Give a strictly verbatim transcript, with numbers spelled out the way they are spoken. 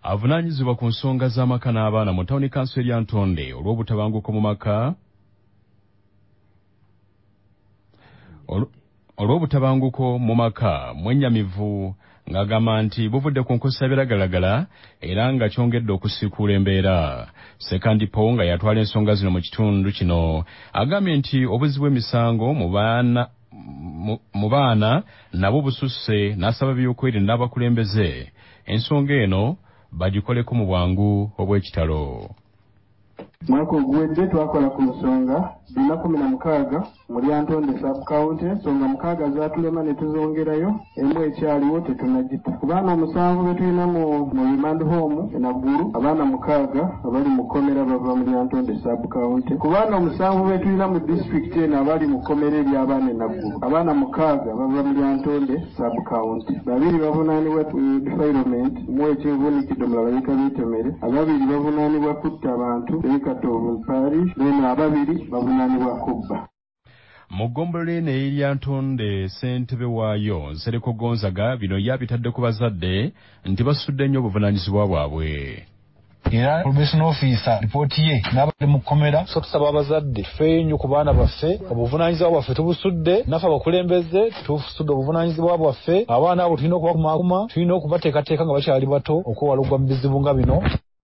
avunaanyizibwa ku nsonga z'amaka n'abaana mu tawuni kanso erya Ntonde olw'obutabanguko mu maka olw'obutabanguko mu maka mwennyamivu ng'agamba nti buvudde ku nkozesa y'ebiragalalagala era nga kyongedde okusiikuula embeera. Sekandipo nga yatwala ensonga zino mu kitundu kino agambye nti obuzzi bw'emisango mu baana mu baana nabo bususse n'asaba byokwerinda n'abakulembeze ensonga eno bagikoleko mu bwangu obw'ekitalo. Mwaka oguwedde twakola ku nsonga bina kumi na mukaaga muri Ntonde sub county, ensonga mukaaga zaatulema ne tuzongerayo emu ekyaliwo tetunagita. Ku baana omusanvu be tulina mu remand home e Naggulu, abaana mukaaga abali mu kkomera bava muri Ntonde sub county. Ku baana omusanvu be tulina mu district eno abali mu kkomera ery'abaana e Naggulu, abaana mukaaga bava muri Ntonde sub county. Babiri bavunaanibwa defilement mu ekyevunikiddwa mu labayika b'etemere, ababiri bavunaanibwa kutta abantu Katovu parish, beno ababiri bavunaanibwa kubba. Mu ggombolola eno erya Ntonde ssentebe waayo Nsereko Gonzaga bino yabitadde ku bazadde nti basudde nnyo obuvunaanyizibwa bwabwe. Era probation officer report ye n'abadde mu kkomera so tusaba abazadde tufeeyo nnyo ku baana baffe, obuvunaanyizibwa bwaffe tubusudde, naffe abakulembeze tufudde obuvunaanyizibwa bwaffe. Abaana abo tulina okubakumaakuma, tulina okubateekateeka nga bakyali bato okwewala okugwa mu bizibu nga bino.